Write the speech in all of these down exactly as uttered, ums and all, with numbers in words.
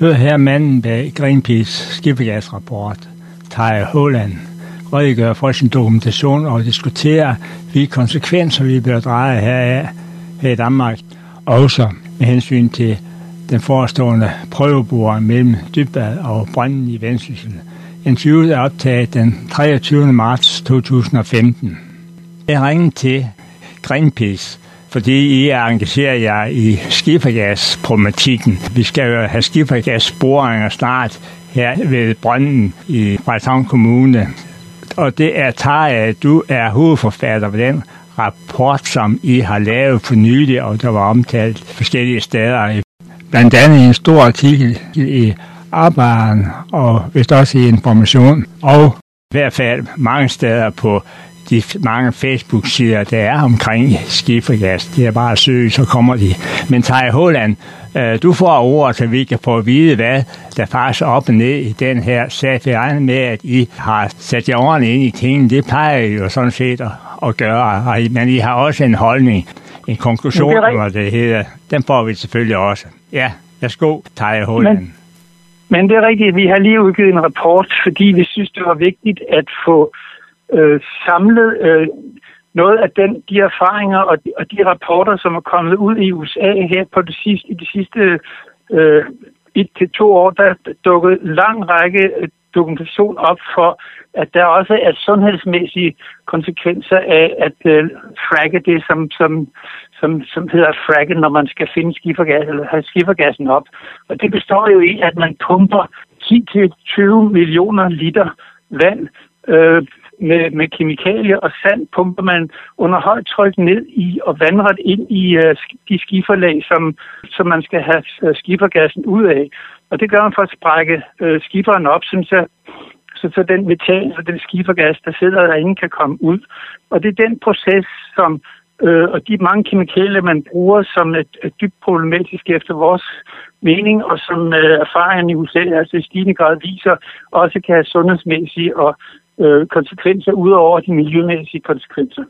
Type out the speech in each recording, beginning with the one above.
Hør her manden bag Greenpeace skifergasrapport, Terje Håland, redegør for sin dokumentation og diskuterer, hvilke konsekvenser vi bør dreje heraf her i Danmark, også med hensyn til den forestående prøveboring mellem Dybvad og Brønden i Vendsyssel. Interviewet er optaget den treogtyvende marts to tusind og femten. Jeg ringede til Greenpeace, fordi I er engageret jer i skifergasproblematikken. Vi skal jo have skifergasboringer snart her ved Brønden i Frederikshavn Kommune. Og det er Terje, du er hovedforfatter på den rapport, som I har lavet for nylig, og der var omtalt forskellige steder. Blandt andet i en stor artikel i Arbejderen, og vist også i Information, og i hvert fald mange steder på de mange Facebook-sider, der er omkring skifergas. Det er bare at søge, så kommer de. Men Terje Håland, du får ordet, så vi kan få at vide, hvad der faktisk er op og ned i den her sag. Jeg regner med, at I har sat jer ordentligt ind i tingene. Det plejer I jo sådan set at, at gøre. Men I har også en holdning, en konklusion, hvad det hedder. Den får vi selvfølgelig også. Ja, værsgo, Terje Håland. Men, men det er rigtigt. Vi har lige udgivet en rapport, fordi vi synes, det var vigtigt at få Øh, samlet øh, noget af den, de erfaringer og de, og de rapporter, som er kommet ud i U S A her på det sidste, i de sidste øh, et til to år, der er dukket lang række dokumentation op for, at der også er sundhedsmæssige konsekvenser af at øh, fracke det, som, som, som, som hedder fracke, når man skal finde skifergas eller have skifergassen op. Og det består jo i, at man pumper ti til tyve millioner liter vand øh, Med, med kemikalier og sand pumper man under højt tryk ned i og vandret ind i uh, de skiferlag, som, som man skal have uh, skifergassen ud af. Og det gør man for at sprække uh, skiferen op, så, så, så den metan og den skifergas, der sidder derinde, kan komme ud. Og det er den proces, som uh, og de mange kemikalier, man bruger, som er, er dybt problematisk efter vores mening, og som uh, erfaringen i U S A altså i stigende grad viser, også kan have sundhedsmæssige og konsekvenser udover de miljømæssige konsekvenser.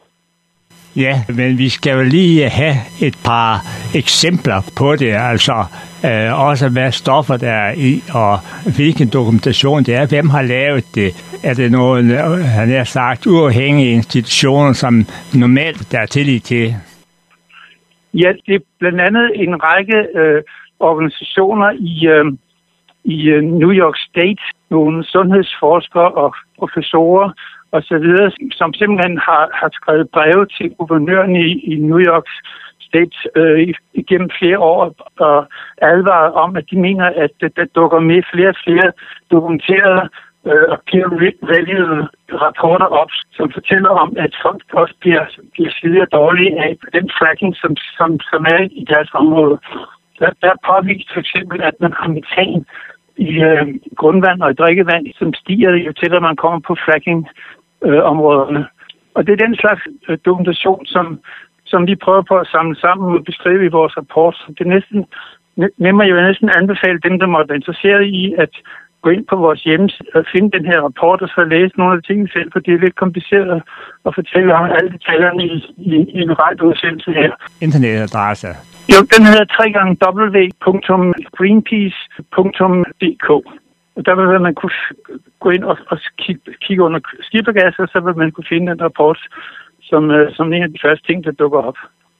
Ja, men vi skal jo lige have et par eksempler på det, altså øh, også hvad stoffer der er i, og hvilken dokumentation det er, hvem har lavet det. Er det nogle, han har sagt, uafhængige institutioner, som normalt der er tillid til? Ja, det er blandt andet en række øh, organisationer i øh, i New York State, nogle sundhedsforskere og professorer osv., som simpelthen har, har skrevet breve til guvernøren i, i New York State øh, igennem flere år og advaret om, at de mener, at der dukker med flere og flere dokumenterede øh, og peer-reviewede rapporter op, som fortæller om, at folk også bliver, bliver skide dårlige af den fracking, som, som, som er i deres område. Der, der er påvist for eksempel, at man har metan i øh, grundvand og i drikkevand, som stiger jo tættere man kommer på fracking-områderne. Øh, og det er den slags øh, dokumentation, som, som vi prøver på at samle sammen og beskrive i vores rapport. Det er næsten, nemmer jo næsten anbefale dem, der måtte være interesseret i at gå ind på vores hjemmeside og finde den her rapport og så læse nogle af de ting selv, for det er lidt kompliceret at fortælle om alle detaljerne i, i, i en ret udsendelse her. Internetadresse. Jo, den hedder tre gange w punktum greenpeace punktum d k. Og der vil man kunne gå ind og, og kigge, kigge under skifergas, og så vil man kunne finde en rapport, som, som en af de første ting, der dukker op.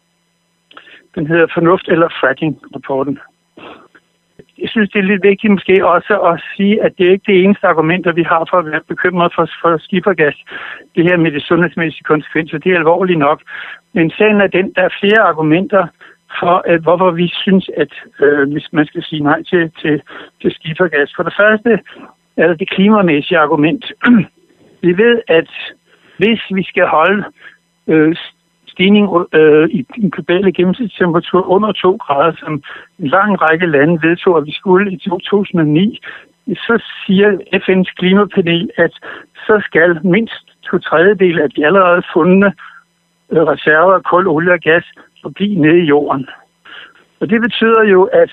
Den hedder Fornuft eller Fracking-rapporten. Jeg synes, det er lidt vigtigt måske også at sige, at det er ikke det eneste argumenter, vi har for at være bekymret for, for skifergas. Det her med de sundhedsmæssige konsekvenser, det er alvorligt nok. Men sagen er den, der er flere argumenter for, at, hvorfor vi synes, at øh, hvis man skal sige nej til, til, til skifergas. For det første er der det klimamæssige argument. Vi ved, at hvis vi skal holde øh, stigning øh, i den globale gennemsnitstemperatur under to grader, som en lang række lande vedtog, at vi skulle i to tusind og ni, så siger F N's klimapanel, at så skal mindst to tredjedel af de allerede fundne øh, reserver af kul, olie og gas forblive nede i jorden. Og det betyder jo, at,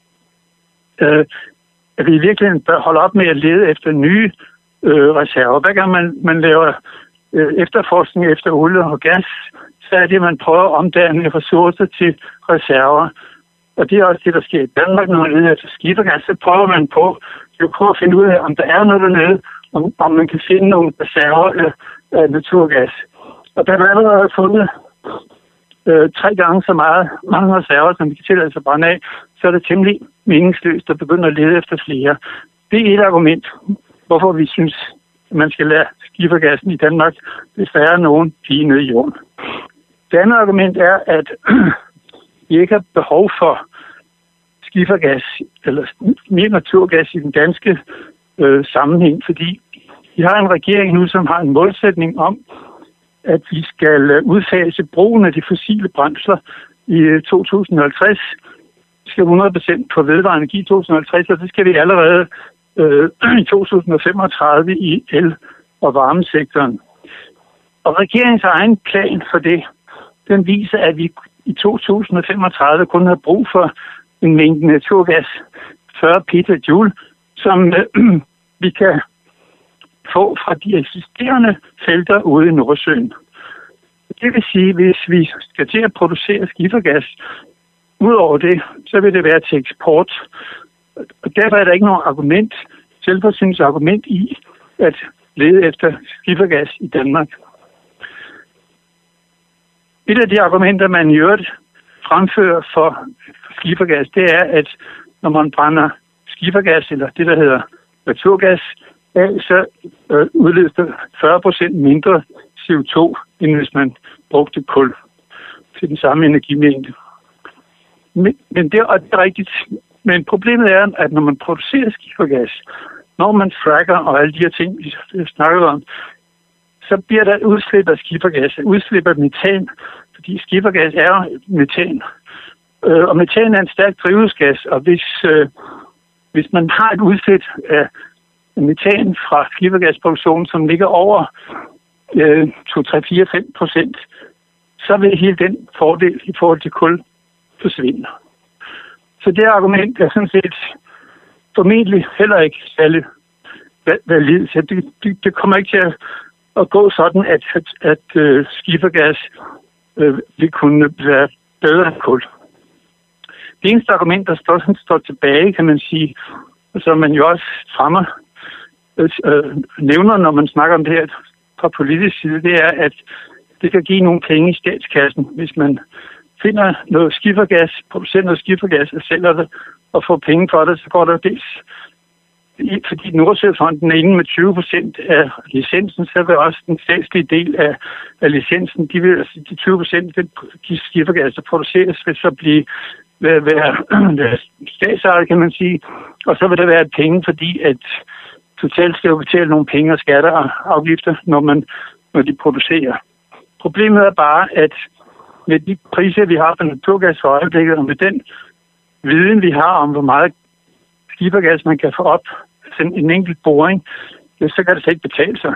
øh, at vi virkelig bør holde op med at lede efter nye øh, reserver. Hver gang man, man laver øh, efterforskning efter olie og gas, så er det, man prøver at omdanne ressourcer til reserver. Og det er også det, der sker i Danmark, når man leder efter skifergas. Så prøver man på, jo prøver at finde ud af, om der er noget dernede, om, om man kan finde nogle reserver af, af naturgas. Og der er allerede fundet øh, tre gange så meget, mange reserver, som vi kan tillade sig brænde af, så er det temmelig meningsløst at begynde at lede efter flere. Det er et argument, hvorfor vi synes, at man skal lade skifergassen i Danmark, hvis der er nogen fine nede i jorden. Det andet argument er, at vi ikke har behov for skifergas eller mere naturgas i den danske øh, sammenhæng, fordi vi har en regering nu, som har en målsætning om, at vi skal øh, udfase brugen af de fossile brændsler i øh, to tusind og halvtreds. Vi skal hundrede procent på vedvarende energi i to tusind og halvtreds, og det skal vi allerede øh, i to tusind og femogtredive i el- og varmesektoren. Og regeringens egen plan for det, den viser, at vi i to tusind og femogtredive kun har brug for en mængde naturgas, fyrre petajoule, som øh, vi kan få fra de eksisterende felter ude i Nordsøen. Det vil sige, at hvis vi skal til at producere skifergas, udover det, så vil det være til eksport. Og derfor er der ikke noget argument, selvforsyningsargument i at lede efter skifergas i Danmark. Et af de argumenter, man i øvrigt fremfører for skifergas, det er, at når man brænder skifergas, eller det, der hedder naturgas, så øh, udledes der fyrre procent mindre C O to, end hvis man brugte kul til den samme energimængde. Men, men det, er, det er rigtigt. Men problemet er, at når man producerer skifergas, når man fracker og alle de her ting, vi snakker om, så bliver der udslip af skifergas, udslip af metan, fordi skifergas er metan. Øh, og metan er en stærk drivhusgas, og hvis, øh, hvis man har et udslip af metan fra skifergasproduktionen, som ligger over øh, to, tre, fire, fem procent, så vil hele den fordel i forhold til kul forsvinde. Så det argument er sådan set formentlig heller ikke særlig valid. Så det, det, det kommer ikke til at, at gå sådan, at, at, at uh, skifergas uh, vil kunne være bedre end kul. Det eneste argument, der står, sådan, står tilbage, kan man sige, som man jo også fremmer, øh, nævner, når man snakker om det her fra politisk side, det er, at det kan give nogle penge i statskassen, hvis man finder noget skifergas, producerer noget skifergas og sælger det og får penge for det, så går der dels, fordi Nordsøfonden er inde med tyve procent af licensen, så vil også den statslige del af, af licensen, de vil altså de tyve procent af de skifergas, der produceres, vil så blive være, være, være statsejet, kan man sige, og så vil der være penge, fordi at totalt skal jo betale nogle penge og skatter og afgifter, når, man, når de producerer. Problemet er bare, at med de priser, vi har på naturgas for øjeblikket, og med den viden, vi har om, hvor meget skifergas man kan få op, sådan en enkelt boring, så kan det slet ikke betale sig.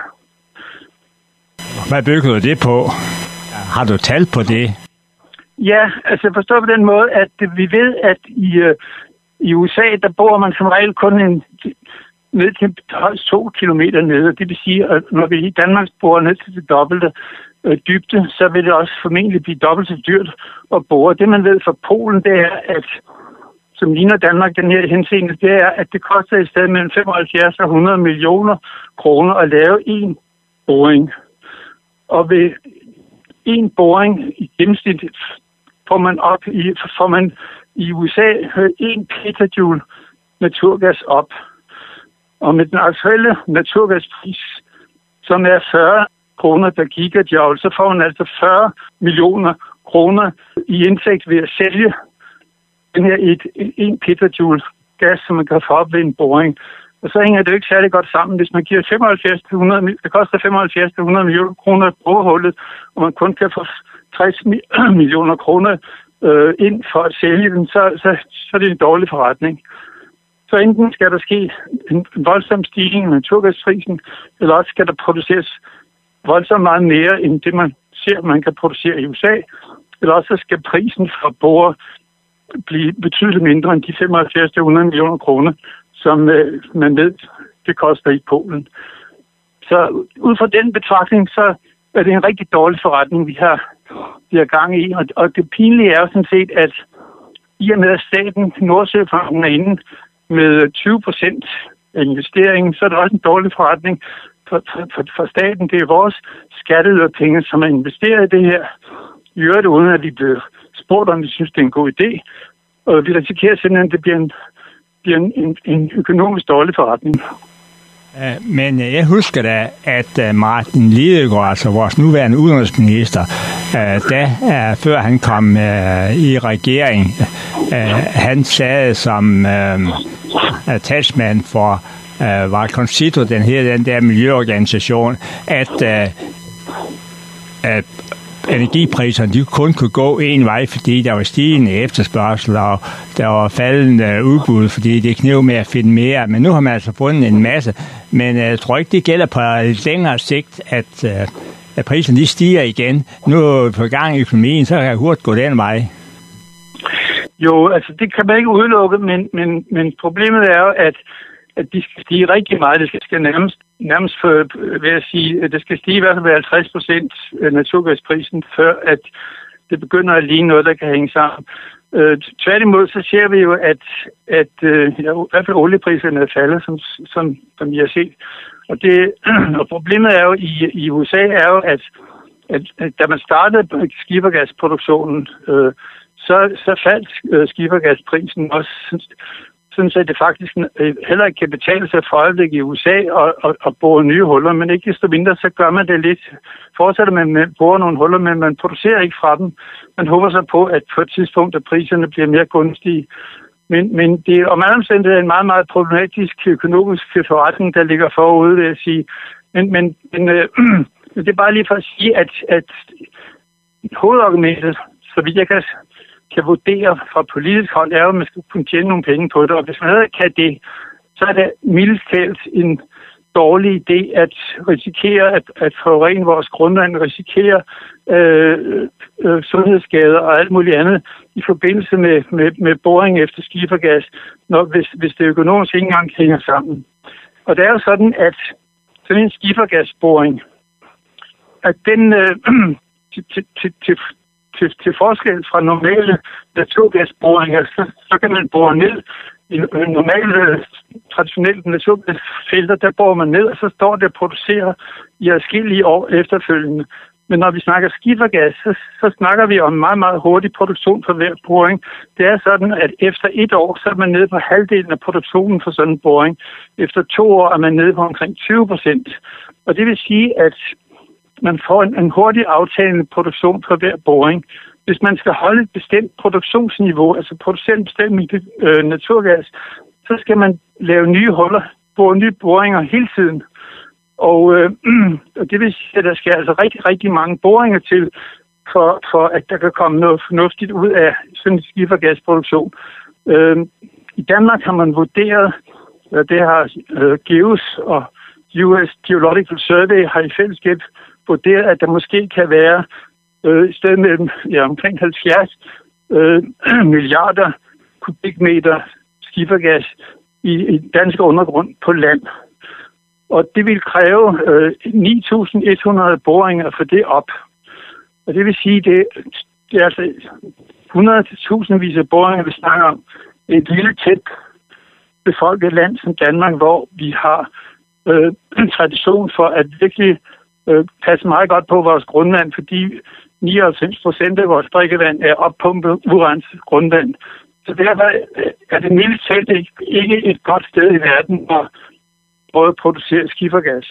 Hvad bygger du det på? Har du tal på det? Ja, altså forstå på den måde, at vi ved, at i, uh, i U S A, der bor man som regel kun en, ned til højst to kilometer nede. Det vil sige, at når vi i Danmark bor ned til det dobbelte øh, dybde, så vil det også formentlig blive dobbelt så dyrt at bore. Det man ved fra Polen, det er, at som ligner Danmark den her henseende, det er, at det koster i stedet mellem femoghalvfjerds og hundrede millioner kroner at lave en boring. Og ved en boring i gennemsnit får man op i, får man i U S A en petajoule naturgas op. Og med den aktuelle naturgaspris, som er fyrre kroner per gigajoule, så får man altså fyrre millioner kroner i indtægt ved at sælge den her et, en petajoule gas, som man kan få op ved en boring. Og så hænger det jo ikke særlig godt sammen, hvis man giver femoghalvfjerds til hundrede, det koster femoghalvfjerds til hundrede millioner kroner at bruge hullet, og man kun kan få tres millioner kroner øh, ind for at sælge den, så, så, så er det en dårlig forretning. Så enten skal der ske en voldsom stigning i naturgasprisen, eller også skal der produceres voldsomt meget mere, end det man ser, man kan producere i U S A, eller også skal prisen for bore blive betydeligt mindre end de femoghalvfjerds til hundrede millioner kroner, som øh, man ved, det koster i Polen. Så ud fra den betragtning, så er det en rigtig dårlig forretning, vi har, vi har gang i. Og, og det pinlige er jo sådan set, at i og med at staten, Nordsøfonden, er inde med tyve procent af investeringen, så er det også en dårlig forretning for, for, for staten. Det er vores skatteyderpenge, som er investeret i det her. I øvrigt uden at de bliver spurgt, om de synes, det er en god idé. Og vi risikerer simpelthen, at det bliver en, bliver en, en, en økonomisk dårlig forretning. Men jeg husker da, at Martin Lidegaard, altså vores nuværende udenrigsminister, da før han kom i regering, han sagde som talsmand for var Concito, den her den der miljøorganisation, at, at energipriserne de kun kunne gå en vej, fordi der var stigende efterspørgsel, og der var faldende udbud, fordi det kneb med at finde mere. Men nu har man altså fundet en masse. Men jeg tror ikke, det gælder på længere sigt, at, at priserne de stiger igen. Nu er vi på gang i økonomien, så kan jeg hurtigt gå den vej. Jo, altså det kan man ikke udelukke, men, men, men problemet er jo, at at de skal stige rigtig meget. Det skal, skal nærmest, nærmest for, vil jeg sige, at det skal stige i hvert fald med halvtreds procent af naturgasprisen, før at det begynder at ligne noget, der kan hænge sammen. Øh, tværtimod, så ser vi jo, at, at øh, ja, i hvert fald oliepriserne er faldet, som, som, som vi har set. Og, det, og problemet er jo i, i U S A, er jo, at, at, at da man startede skifergasproduktionen, øh, så, så faldt øh, skifergasprisen også, sådan at det faktisk heller ikke kan betale sig for øjeblik i U S A og, og, og bore nye huller, men ikke desto mindre, så gør man det lidt. Fortsætter man med at bore nogle huller, men man producerer ikke fra dem. Man håber så på, at på et tidspunkt, at priserne bliver mere gunstige. Men, men det er om anden omstændighed en meget, meget problematisk økonomisk forretning, der ligger forude, vil jeg sige. Men, men, men øh, det er bare lige for at sige, at, at hovedargumentet, så vidt jeg kan kan vurdere fra politisk hold, er jo, at man skal kunne tjene nogle penge på det. Og hvis man ikke kan det, så er det mildest talt en dårlig idé at risikere at, at forurene vores grundvand, risikere øh, øh, sundhedsskader og alt muligt andet i forbindelse med, med, med boring efter skifergas, når, hvis, hvis det økonomisk ikke engang hænger sammen. Og det er jo sådan, at sådan en skifergasboring, at den øh, til, til, til, til Til, til forskel fra normale naturgasboringer, så, så kan man bore ned i normale, traditionelle naturgasfelter, der borer man ned, og så står det og producerer i adskillige år efterfølgende. Men når vi snakker skifergas, så, så snakker vi om meget, meget hurtig produktion for hver boring. Det er sådan, at efter et år, så er man nede på halvdelen af produktionen for sådan en boring. Efter to år er man nede på omkring tyve procent. Og det vil sige, at man får en, en hurtig aftagende produktion for hver boring. Hvis man skal holde et bestemt produktionsniveau, altså producere en bestemt øh, naturgas, så skal man lave nye huller, bore nye boringer hele tiden. Og, øh, og det vil sige, at der skal altså rigtig, rigtig mange boringer til, for, for at der kan komme noget fornuftigt ud af sådan en skifergasproduktion. Øh, I Danmark har man vurderet, og det har øh, GEOS og U S Geological Survey har i fællesskab vurderet, at der måske kan være øh, et sted mellem ja, omkring halvfjerds øh, milliarder kubikmeter skifergas i, i dansk undergrund på land. Og det vil kræve øh, ni tusind et hundrede boringer for det op. Og det vil sige, det, det er altså hundrede til tusindvis af boringer, vi snakker om. Et lille tæt befolket land som Danmark, hvor vi har øh, en tradition for at virkelig øh, passe meget godt på vores grundvand, fordi nioghalvfems procent af vores drikkevand er oppumpet urenset grundvand. Så derfor er det mildt talt ikke et godt sted i verden at prøve at producere skifergas.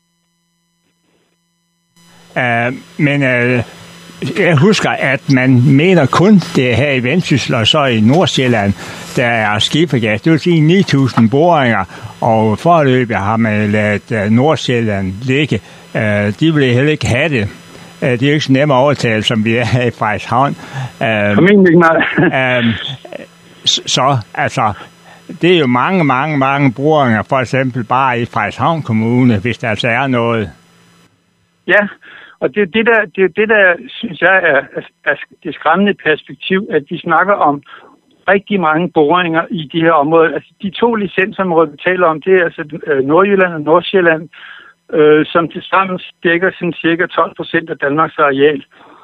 Uh, men uh, jeg husker, at man mener kun det her i Vendsyssel og så i Nordsjælland, der er skifergas. Det vil sige ni tusind boringer, og foreløbig har man ladet uh, Nordsjælland ligge. Uh, de vil heller ikke have det. Uh, det er ikke så nemt at overtale, som vi er her i Frederikshavn. Uh, Formentlig nej. uh, så altså, det er jo mange, mange, mange boringer, for eksempel bare i Frederikshavn Kommune, hvis der altså er noget. Ja, og det er det, der, det, er det, der synes jeg er, er, er det skræmmende perspektiv, at vi snakker om rigtig mange boringer i de her områder. Altså de to licensområder, vi taler om, det er altså Nordjylland og Nordsjælland, øh, som tilsammen dækker sådan cirka tolv procent af Danmarks areal.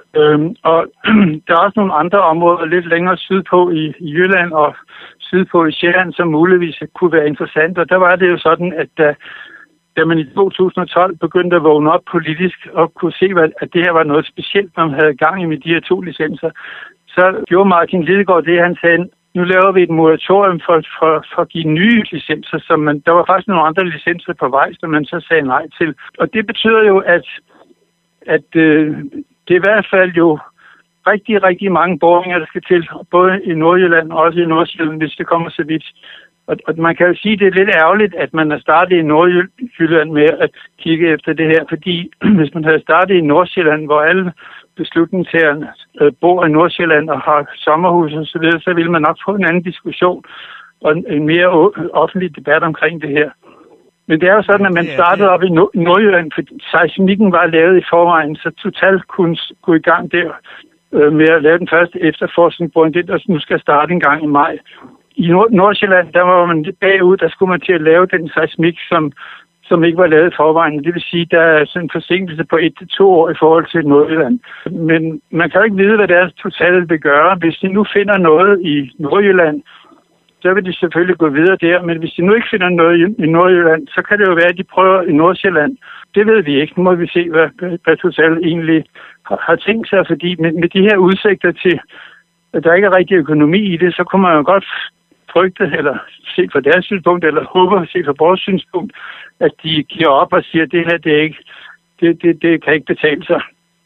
Øhm, og der er også nogle andre områder lidt længere sydpå i, i Jylland og sydpå i Sjælland, som muligvis kunne være interessant. Og der var det jo sådan, at da, da man i to tusind og tolv begyndte at vågne op politisk og kunne se, at det her var noget specielt, man havde gang i med de her to licenser, så gjorde Martin Lidegaard det, han sagde, nu laver vi et moratorium for, for, for at give nye licenser, som man, der var faktisk nogle andre licenser på vej, som man så sagde nej til. Og det betyder jo, at, at øh, det er i hvert fald jo rigtig, rigtig mange boringer, der skal til, både i Nordjylland og også i Nordsjælland, hvis det kommer så vidt. Og, og man kan jo sige, at det er lidt ærgerligt, at man har startet i Nordjylland med at kigge efter det her, fordi hvis man havde startet i Nordsjælland, hvor alle beslutningstagerne øh, bor i Nordsjælland og har sommerhus og så videre, så ville man nok få en anden diskussion og en, en mere offentlig debat omkring det her. Men det er jo sådan, at man startede op i Nordjylland, for seismikken var lavet i forvejen, så Total kunne gå i gang der øh, med at lave den første efterforskningsboring, det der nu skal starte en gang i maj. I Nord- Nordsjælland, der var man lidt bagud, der skulle man til at lave den seismik, som, som ikke var lavet i forvejen. Det vil sige, der er sådan en forsinkelse på et til to år i forhold til Nordjylland. Men man kan jo ikke vide, hvad deres Total vil gøre. Hvis de nu finder noget i Nordjylland, så vil de selvfølgelig gå videre der. Men hvis de nu ikke finder noget i Nordjylland, så kan det jo være, at de prøver i Nordsjælland. Det ved vi ikke. Nu må vi se, hvad, hvad Total egentlig har, har tænkt sig. Fordi med, med de her udsigter til, at der ikke er rigtig økonomi i det, så kunne man jo godt frygte, eller se fra deres synspunkt, eller håber se fra vores synspunkt, at de giver op og siger, at det her, det, er ikke, det, det, det kan ikke betale sig.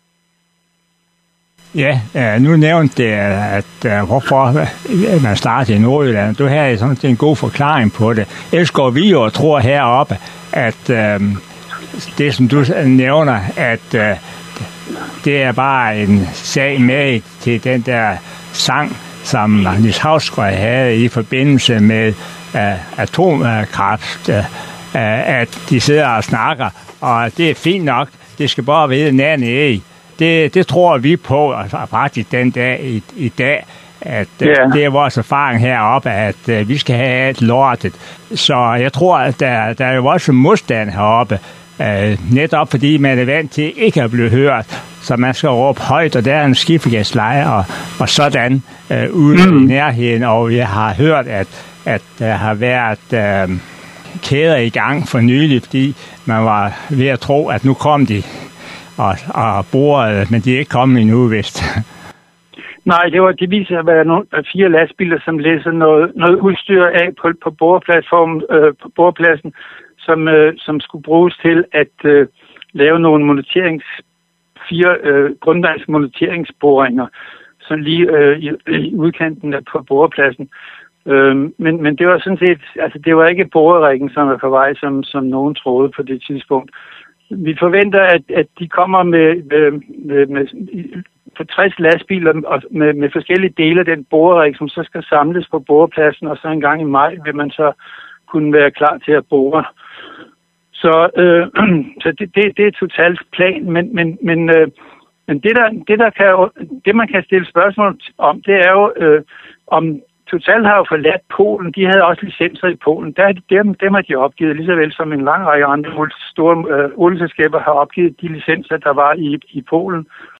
Ja, nu nævnte det, at hvorfor man starter i Nordjylland. Du har sådan en god forklaring på det. Ellers går vi jo og tror heroppe, at øh, det, som du nævner, at øh, det er bare en sag med til den der sang, som Niels Hausgaard havde i forbindelse med uh, atomkraft, uh, at de sidder og snakker, og det er fint nok, det skal bare vide nærmere i. Det, det tror vi på, og faktisk den dag i, i dag, at yeah. det er vores erfaring heroppe, at uh, vi skal have alt lortet. Så jeg tror, at der, der er jo også modstand heroppe, uh, netop fordi man er vant til ikke at blive hørt, så man skal råbe højt, og der er en skifergaslejr og, og sådan øh, ude mm. i nærheden, og jeg har hørt, at, at der har været øh, kæder i gang for nylig, fordi man var ved at tro, at nu kom de og, og borede, men de er ikke kommet endnu, vist. Nej, det var det viser at være nogle fire lastbiler, som læser noget, noget udstyr af på, på boreplatformen, øh, på borepladsen, som, øh, som skulle bruges til at øh, lave nogle moneterings fire øh, grundvandsmoneteringsboringer, som lige øh, i, i udkanten af på borepladsen. Øh, men, men det var sådan set, altså det var ikke boreriggen, som var på vej, som, som nogen troede på det tidspunkt. Vi forventer, at, at de kommer med, med, med, med på tres lastbiler og med, med forskellige dele af den borerig, som så skal samles på borepladsen, og så en gang i maj vil man så kunne være klar til at bore. Så, øh, så det, det, det er totalt plan, men, men, men, øh, men det, der, det, der kan, det, man kan stille spørgsmål om, det er jo, øh, om Total har jo forladt Polen. De havde også licenser i Polen. Der, dem, dem har de opgivet, lige så vel som en lang række andre store øh, olieselskaber har opgivet de licenser, der var i, i Polen.